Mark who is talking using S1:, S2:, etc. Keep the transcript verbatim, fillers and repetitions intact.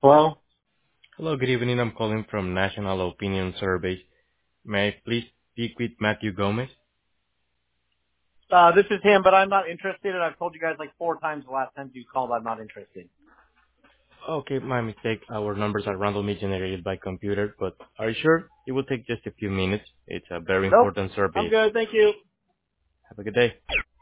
S1: Hello?
S2: Hello, good evening. I'm calling from National Opinion Survey. May I please speak with Matthew Gomez?
S1: Uh, this is him, but I'm not interested, and I've told you guys like four times the last time you called I'm not interested.
S2: Okay, my mistake. Our numbers are randomly generated by computer, but are you sure? It will take just a few minutes. It's a very
S1: Nope.
S2: important
S1: I'm
S2: survey.
S1: good, thank you.
S2: Have a good day.